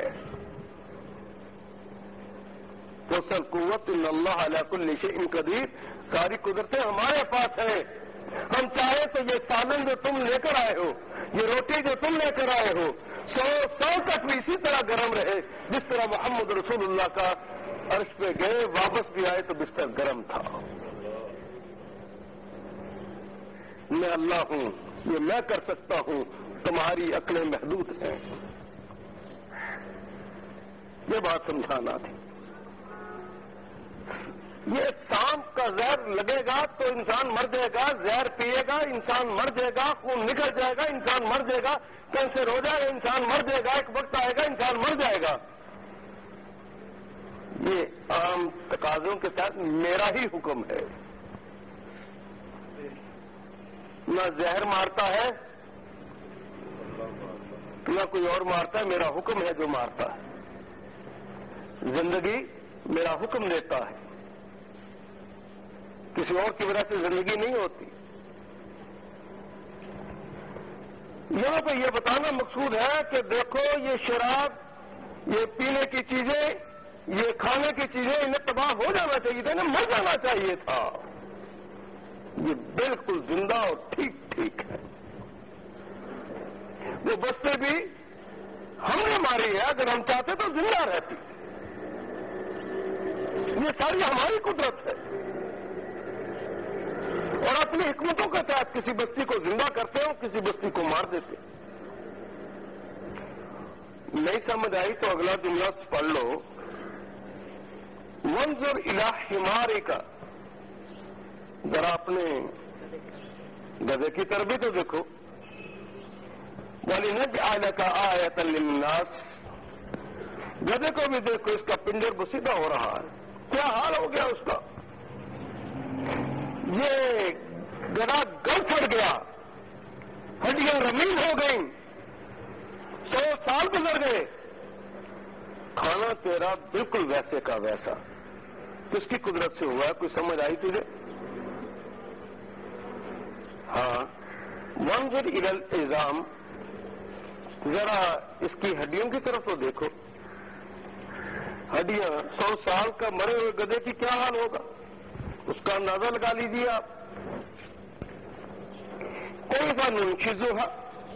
توسل قوت ان اللہ علی کل شیء قدیر، ساری قدرتیں ہمارے پاس ہیں۔ ہم چاہیں تو یہ سالن جو تم لے کر آئے ہو، یہ روٹی جو تم لے کر آئے ہو، 100 سال تک بھی اسی طرح گرم رہے جس طرح محمد رسول اللہ کا عرش پہ گئے، واپس بھی آئے تو بستر گرم تھا۔ میں اللہ ہوں، یہ میں کر سکتا ہوں، تمہاری عقلیں محدود ہیں۔ یہ بات سمجھانا تھی۔ یہ سانپ کا زہر لگے گا تو انسان مر جائے گا، زہر پیے گا انسان مر جائے گا، خون نکل جائے گا انسان مر جائے گا، کینسر ہو جائے گا انسان مر جائے گا، ایک وقت آئے گا انسان مر جائے گا۔ یہ عام تقاضوں کے تحت میرا ہی حکم ہے، نہ زہر مارتا ہے نہ کوئی اور مارتا ہے، میرا حکم ہے جو مارتا ہے۔ زندگی میرا حکم دیتا ہے، کسی اور کی وجہ سے زندگی نہیں ہوتی۔ یہاں پہ یہ بتانا مقصود ہے کہ دیکھو یہ شراب، یہ پینے کی چیزیں، یہ کھانے کی چیزیں، انہیں تباہ ہو جانا چاہیے تھا، انہیں مر جانا چاہیے تھا۔ یہ بالکل زندہ اور ٹھیک ہے۔ وہ بستے بھی ہم نے ماری ہے، اگر ہم چاہتے تو زندہ رہتی۔ یہ ساری ہماری قدرت ہے، اور اپنی حکمتوں کے تحت کسی بستی کو زندہ کرتے ہو، کسی بستی کو مار دیتے۔ نہیں سمجھ آئی تو اگلا جملہ پڑھ لو، منظر الی حمارک، ذرا اپنے گدھے کی طرف بھی تو دیکھو، وَلِنَجْعَلَكَ آیَةً لِلنَّاسِ، گدھے کو بھی دیکھو، اس کا پنجر بسیدہ ہو رہا ہے، کیا حال ہو گیا اس کا؟ یہ گدھا گل پھٹ گیا، ہڈیاں رمین ہو گئیں، 100 سال گزر گئے، کھانا تیرا بالکل ویسے کا ویسا۔ کس کی قدرت سے ہوا ہے؟ کوئی سمجھ آئی تجھے؟ ہاں، منظر الی العظام، ذرا اس کی ہڈیوں کی طرف تو دیکھو، ہڈیاں 100 سال کا مرے ہوئے گدھے کی کیا حال ہوگا، اس کا اندازہ لگا لیجیے آپ۔ کیف ننشزھا،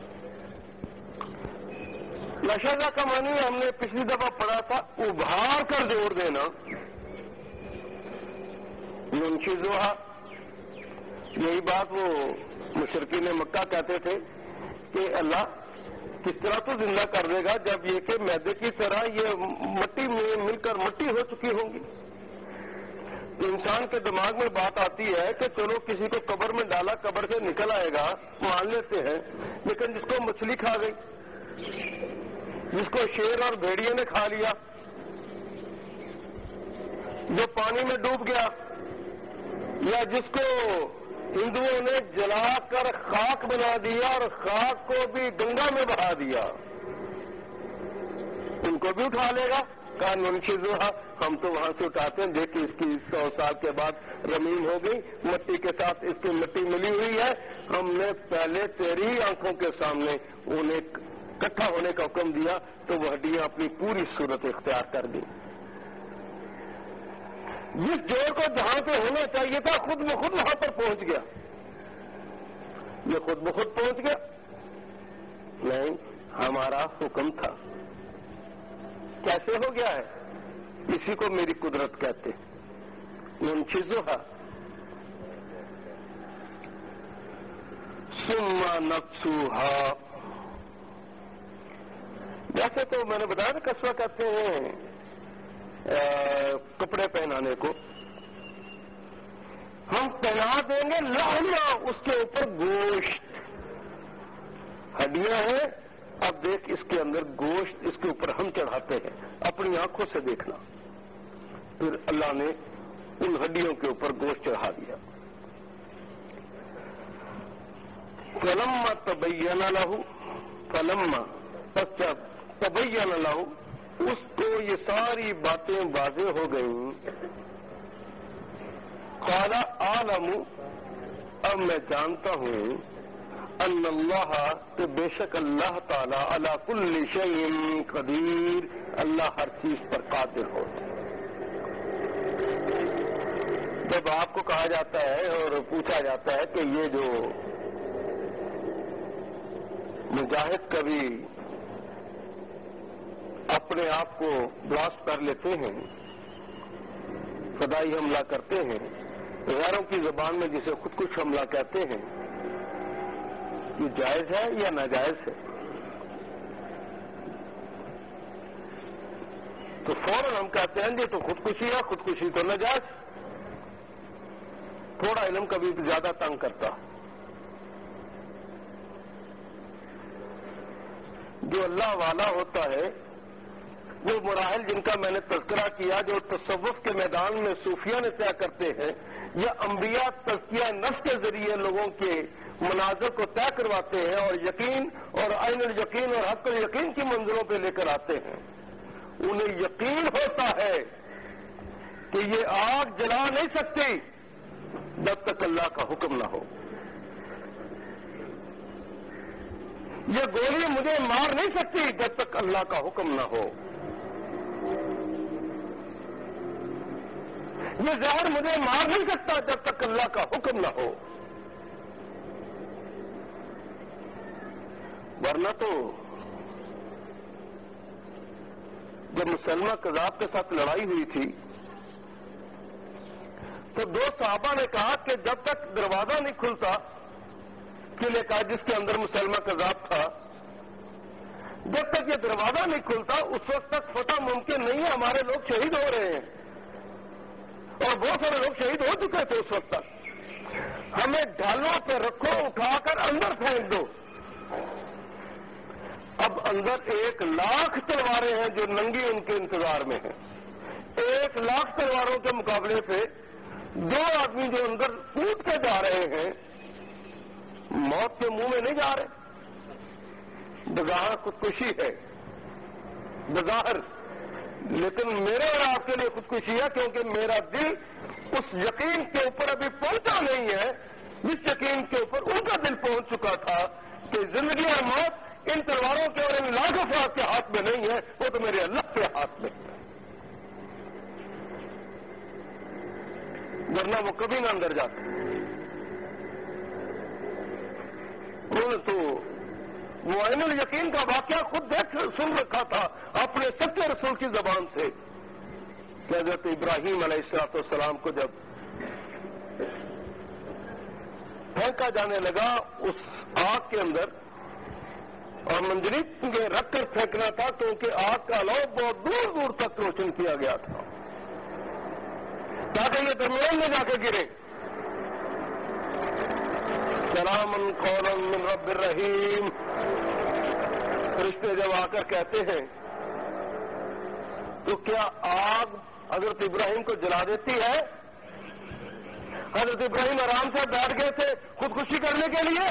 نشزہ کا معنی ہم نے پچھلی دفعہ پڑھا تھا ابھار کر جوڑ دینا، ننشزھا، یہی بات وہ مشرکین مکہ کہتے تھے کہ اللہ کس طرح تو زندہ کر دے گا جب یہ کہ میدے کی طرح یہ مٹی میں مل کر مٹی ہو چکی ہوں گی۔ انسان کے دماغ میں بات آتی ہے کہ چلو کسی کو قبر میں ڈالا، قبر سے نکل آئے گا، مان لیتے ہیں، لیکن جس کو مچھلی کھا گئی، جس کو شیر اور بھیڑیے نے کھا لیا، جو پانی میں ڈوب گیا یا جس کو ہندوؤں نے جلا کر خاک بنا دیا اور خاک کو بھی گنگا میں بہا دیا، ان کو بھی اٹھا لے گا؟ کہا ننشزھا، ہم تو وہاں سے اٹھاتے ہیں، دیکھیں اس کی 100 سال کے بعد رمیم ہو گئی، مٹی کے ساتھ اس کی مٹی ملی ہوئی ہے، ہم نے پہلے تیری آنکھوں کے سامنے انہیں اکٹھا ہونے کا حکم دیا تو وہ ہڈیاں اپنی پوری صورت اختیار کر دی۔ جس جوڑ کو جہاں پہ ہونا چاہیے تھا خود بخود وہاں پر پہنچ گیا، یہ خود بخود پہنچ گیا؟ نہیں، ہمارا حکم تھا۔ کیسے ہو گیا ہے؟ اسی کو میری قدرت کہتے ننشزھا ثم نکسوھا۔ جیسے تو میں نے بتایا نا، کسوہ کہتے ہیں کپڑے پہنانے کو، ہم پہنا دیں گے لحما، اس کے اوپر گوشت، ہڈیاں ہیں، اب دیکھ اس کے اندر گوشت، اس کے اوپر ہم چڑھاتے ہیں، اپنی آنکھوں سے دیکھنا۔ پھر اللہ نے ان ہڈیوں کے اوپر گوشت چڑھا دیا۔ فلما تبین لہ، فلما پس جب تبین لہ، اس کو یہ ساری باتیں واضح ہو گئیں، قال اعلم، اب میں جانتا ہوں، ان اللہ، کہ بے شک اللہ تعالی علی کل شیء قدیر، اللہ ہر چیز پر قادر ہو۔ جب آپ کو کہا جاتا ہے اور پوچھا جاتا ہے کہ یہ جو مجاہد کبھی اپنے آپ کو بلاسٹ کر لیتے ہیں، فدائی حملہ کرتے ہیں، غیروں کی زبان میں جسے خودکش حملہ کہتے ہیں، یہ جائز ہے یا ناجائز ہے؟ تو فوراً ہم کہتے ہیں یہ تو خودکشی ہے، خودکشی تو ناجائز۔ تھوڑا علم کبھی زیادہ تنگ کرتا۔ جو اللہ والا ہوتا ہے، وہ مراحل جن کا میں نے تذکرہ کیا، جو تصوف کے میدان میں صوفیہ نے طے کرتے ہیں، یا انبیاء تزکیہ نفس کے ذریعے لوگوں کے مناظر کو طے کرواتے ہیں اور یقین اور عین الیقین اور حق الیقین کی منزلوں پہ لے کر آتے ہیں، انہیں یقین ہوتا ہے کہ یہ آگ جلا نہیں سکتی جب تک اللہ کا حکم نہ ہو، یہ گولی مجھے مار نہیں سکتی جب تک اللہ کا حکم نہ ہو، یہ زہر مجھے مار نہیں سکتا جب تک اللہ کا حکم نہ ہو۔ ورنہ تو جب مسلمہ کذاب کے ساتھ لڑائی ہوئی تھی تو 2 صحابہ نے کہا کہ جب تک دروازہ نہیں کھلتا قلعے کا جس کے اندر مسلمہ کذاب تھا، جب تک یہ دروازہ نہیں کھلتا اس وقت تک فتح ممکن نہیں ہے، ہمارے لوگ شہید ہو رہے ہیں اور بہت سارے لوگ شہید ہو چکے تھے اس وقت تک، ہمیں ڈھالوں پہ رکھو، اٹھا کر اندر پھینک دو۔ اب اندر 1,00,000 تلواریں ہیں جو ننگی ان کے انتظار میں ہیں، 1,00,000 تلواروں کے مقابلے پہ 2 آدمی جو اندر کود کے جا رہے ہیں، موت کے منہ میں نہیں جا رہے، بظاہر خودکشی ہے بظاہر، لیکن میرے اور آپ کے لیے خودکشی ہے، کیونکہ میرا دل اس یقین کے اوپر ابھی پہنچا نہیں ہے جس یقین کے اوپر ان کا دل پہنچ چکا تھا کہ زندگی اور موت ان تلواروں کے اور ان لاکھ افراد کے ہاتھ میں نہیں ہے، وہ تو میرے اللہ کے ہاتھ میں ہے، ورنہ وہ کبھی نہ اندر جاتے۔ انہوں نے تو وہ عین الیقین کا واقعہ خود دیکھ سن رکھا تھا اپنے سچے رسول کی زبان سے کہ حضرت ابراہیم علیہ السلام کو جب پھینکا جانے لگا اس آگ کے اندر، اور منجنیق رکھ کر پھینکنا تھا کیونکہ آگ کا لو بہت دور دور تک روشن کیا گیا تھا تاکہ یہ درمیان میں جا کے گرے۔ سلام قولا من رب الرحیم، فرشتے جب آ کر کہتے ہیں تو کیا آگ حضرت ابراہیم کو جلا دیتی ہے؟ حضرت ابراہیم آرام سے بیٹھ گئے تھے خودکشی کرنے کے لیے.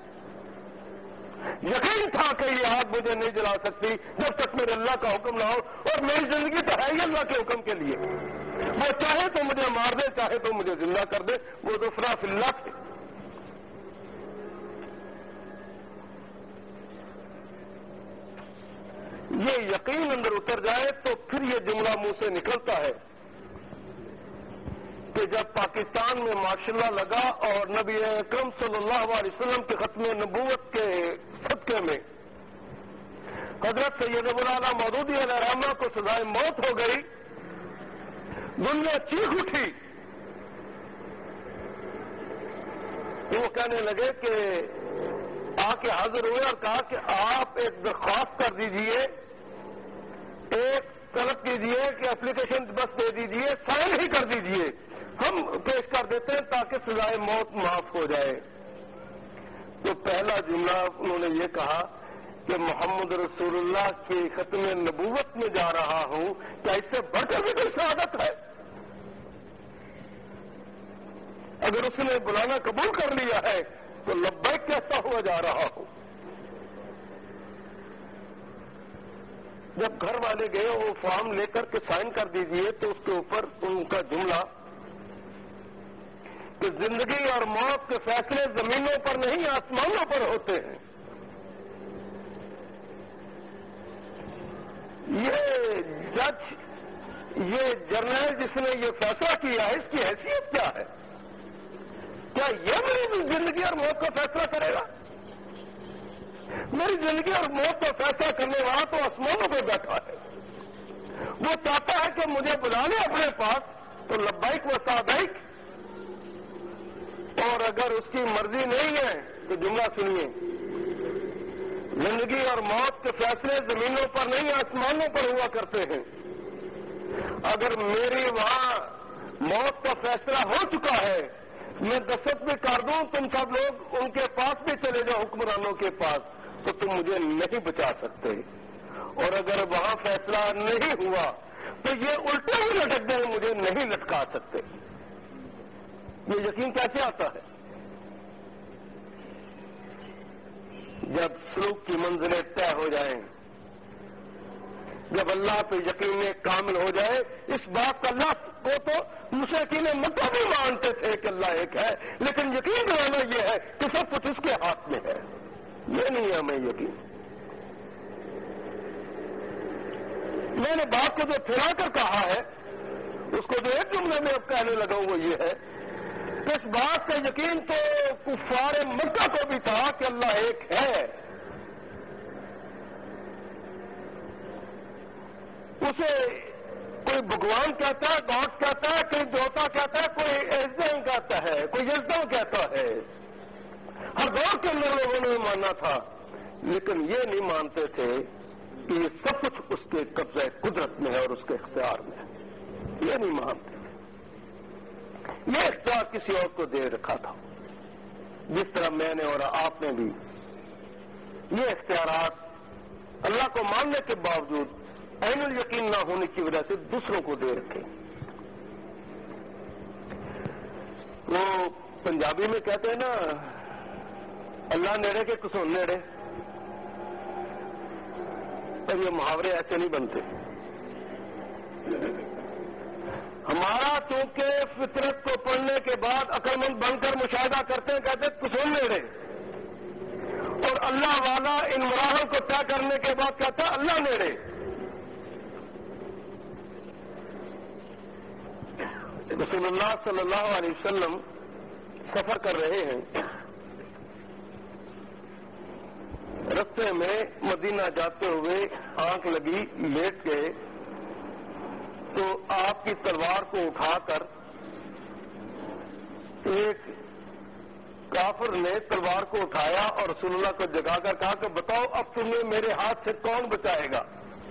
یقین تھا کہ یہ آگ مجھے نہیں جلا سکتی جب تک میرے اللہ کا حکم نہ ہو، اور میری زندگی تو ہے ہی اللہ کے حکم کے لیے. وہ چاہے تو مجھے مار دے، چاہے تو مجھے زندہ کر دے، وہ دوسرا فی اللہ تھے. یہ یقین اندر اتر جائے تو پھر یہ جملہ منہ سے نکلتا ہے کہ جب پاکستان میں ماشاء اللہ لگا اور نبی اکرم صلی اللہ علیہ وسلم کے ختم نبوت کے صدقے میں حضرت سید ابو الاعلی مودودی علیہ الرحمہ کو سزائے موت ہو گئی، دنیا چیخ اٹھی. وہ کہنے لگے کہ آ کے حاضر ہوئے اور کہا کہ آپ ایک درخواست کر دیجئے، ایک طلب کیجئے کہ اپلیکیشن بس دے دیجئے، سائن ہی کر دیجئے، ہم پیش کر دیتے ہیں تاکہ سزائے موت معاف ہو جائے. تو پہلا جملہ انہوں نے یہ کہا کہ محمد رسول اللہ کی ختم نبوت میں جا رہا ہوں، کیا اس سے بڑھ کر بھی کوئی شہادت ہے؟ اگر اس نے بلانا قبول کر لیا ہے تو لبیک کہتا ہوا جا رہا ہوں. جب گھر والے گئے وہ فارم لے کر کے سائن کر دیجئے تو اس کے اوپر ان کا جملہ کہ زندگی اور موت کے فیصلے زمینوں پر نہیں آسمانوں پر ہوتے ہیں. یہ جج، یہ جرنیل جس نے یہ فیصلہ کیا ہے، اس کی حیثیت کیا ہے؟ کیا یہ میری زندگی اور موت کا فیصلہ کرے گا؟ میری زندگی اور موت کا فیصلہ کرنے والا تو آسمانوں پہ بیٹھا ہے. وہ چاہتا ہے کہ مجھے بلا لے اپنے پاس تو لبیک و سعدیک، اور اگر اس کی مرضی نہیں ہے تو جملہ سنیے، زندگی اور موت کے فیصلے زمینوں پر نہیں آسمانوں پر ہوا کرتے ہیں. اگر میری وہاں موت کا فیصلہ ہو چکا ہے، میں دستخط بھی کر دوں، تم سب لوگ ان کے پاس بھی چلے جاؤ حکمرانوں کے پاس، تو تم مجھے نہیں بچا سکتے. اور اگر وہاں فیصلہ نہیں ہوا تو یہ الٹے ہی لٹک جائیں، مجھے نہیں لٹکا سکتے. یہ یقین کیسے آتا ہے؟ جب سلوک کی منزلیں طے ہو جائیں، جب اللہ پہ یقین کامل ہو جائے. اس بات کا اللہ کو تو مشرکین مکہ بھی مانتے تھے کہ اللہ ایک ہے، لیکن یقین دلانا یہ ہے کہ سب کچھ اس کے ہاتھ میں ہے. یہ نہیں ہے ہمیں یقین. میں نے بات کو جو پھیلا کر کہا ہے، اس کو جو ایک جملے میں اب کہنے لگا وہ یہ ہے کہ اس بات کا یقین تو کفار مکہ کو بھی تھا کہ اللہ ایک ہے. اسے کوئی بھگوان کہتا ہے، گاڈ کہتا ہے، کوئی دیوتا کہتا ہے، کوئی ایزن کہتا ہے، کوئی یزدان کہتا ہے. ہر دور کے اندر لوگوں نے ماننا تھا، لیکن یہ نہیں مانتے تھے کہ یہ سب کچھ اس کے قبضہ قدرت میں ہے اور اس کے اختیار میں ہے. یہ نہیں مانتے. یہ اختیار کسی اور کو دے رکھا تھا، جس طرح میں نے اور آپ نے بھی یہ اختیارات اللہ کو ماننے کے باوجود عین الیقین نہ ہونے کی وجہ سے دوسروں کو دے رکھے. وہ پنجابی میں کہتے ہیں نا، اللہ نیڑے کے کسون نیڑے. پر یہ محاورے ایسے نہیں بنتے. ہمارا چونکہ فطرت کو پڑھنے کے بعد عقل مند بن کر مشاہدہ کرتے ہیں، کہتے ہیں کسون نیڑے، اور اللہ والا ان مراحل کو طے کرنے کے بعد کہتا ہے اللہ نیڑے. رسول اللہ صلی اللہ علیہ وسلم سفر کر رہے ہیں، رستے میں مدینہ جاتے ہوئے آنکھ لگی، لیٹ گئے، تو آپ کی تلوار کو اٹھا کر ایک کافر نے تلوار کو اٹھایا اور رسول اللہ کو جگا کر کہا کہ بتاؤ اب تمہیں میرے ہاتھ سے کون بچائے گا؟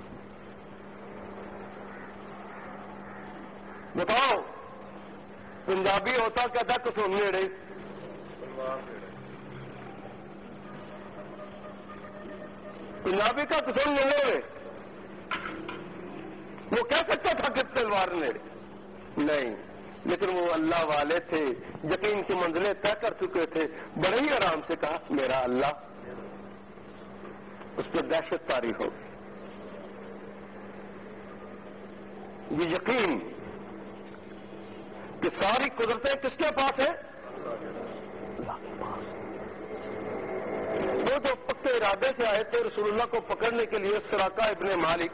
بتاؤ. پنجابی ہوتا کہتا کسون نیڑے. پنجابی کا کسون نیڑے. وہ کہہ سکتا تھا کہ تلوار نے نہیں، لیکن وہ اللہ والے تھے، یقین کی منزلیں طے کر چکے تھے، بڑے ہی آرام سے کہا میرا اللہ. اس پہ دہشت طاری ہو گئی. یہ یقین کہ ساری قدرتیں کس کے پاس ہیں؟ اللہ کے پاس. وہ جو پکے ارادے سے آئے تھے رسول اللہ کو پکڑنے کے لیے، سراقہ ابن مالک،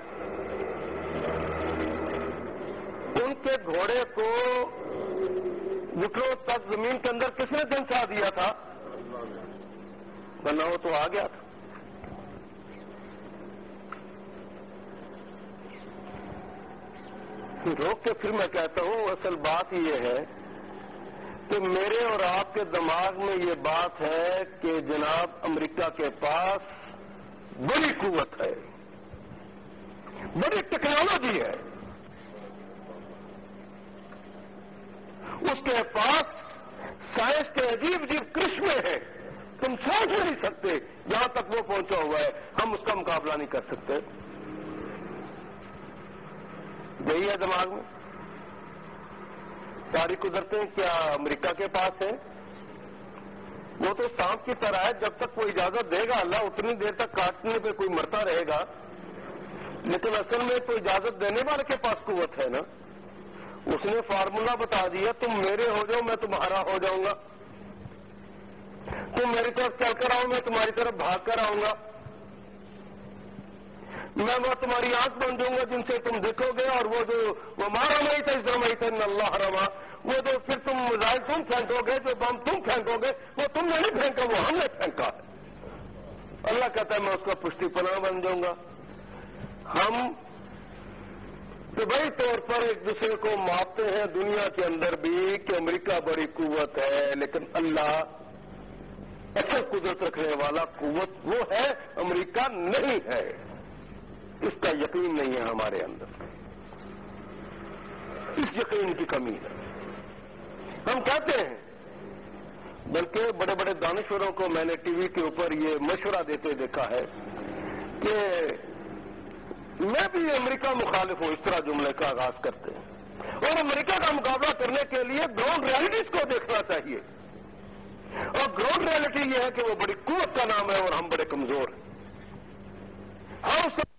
ان کے گھوڑے کو گھٹنوں تک زمین کے اندر کس نے دھنسا دیا تھا؟ ورنہ وہ تو آ گیا تھا. روک کے پھر میں کہتا ہوں اصل بات یہ ہے کہ میرے اور آپ کے دماغ میں یہ بات ہے کہ جناب امریکہ کے پاس بڑی قوت ہے، بڑی ٹیکنالوجی ہے، اس کے پاس سائنس کے عجیب عجیب کرشمے ہیں، تم سوچ نہیں سکتے جہاں تک وہ پہنچا ہوا ہے، ہم اس کا مقابلہ نہیں کر سکتے. یہی ہے دماغ میں. ساری قدرتیں کیا امریکہ کے پاس ہیں؟ وہ تو سانپ کی طرح ہے، جب تک کوئی اجازت دے گا اللہ اتنی دیر تک کاٹنے پہ کوئی مرتا رہے گا. لیکن اصل میں تو اجازت دینے والے کے پاس قوت ہے نا. اس نے فارمولا بتا دیا تم میرے ہو جاؤ میں تمہارا ہو جاؤں گا، تم میری طرف چل کر آؤ میں تمہاری طرف بھاگ کر آؤں گا، میں وہ تمہاری آنکھ بن جاؤں گا جن سے تم دیکھو گے، اور وہ جو وہ مارا نہیں تھا اس رمائی تھا اللہ رما، وہ جو پھر تم میزائل تم پھینکو گے، جو بم تم پھینکو گے وہ تم نے نہیں پھینکا، وہ ہم نے پھینکا. اللہ کہتا ہے میں اس کا پشتی پناہ بن جاؤں گا. ہم طبعی طور پر ایک دوسرے کو ماپتے ہیں دنیا کے اندر بھی کہ امریکہ بڑی قوت ہے، لیکن اللہ اصل قدرت رکھنے والا قوت وہ ہے، امریکہ نہیں ہے. اس کا یقین نہیں ہے ہمارے اندر، اس یقین کی کمی ہے. ہم کہتے ہیں، بلکہ بڑے بڑے دانشوروں کو میں نے ٹی وی کے اوپر یہ مشورہ دیتے دیکھا ہے کہ میں بھی امریکہ مخالف ہوں، اس طرح جملے کا آغاز کرتے ہیں. اور امریکہ کا مقابلہ کرنے کے لیے گراؤنڈ ریالٹیز کو دیکھنا چاہیے، اور گراؤنڈ ریالٹی یہ ہے کہ وہ بڑی قوت کا نام ہے اور ہم بڑے کمزور ہیں. ہم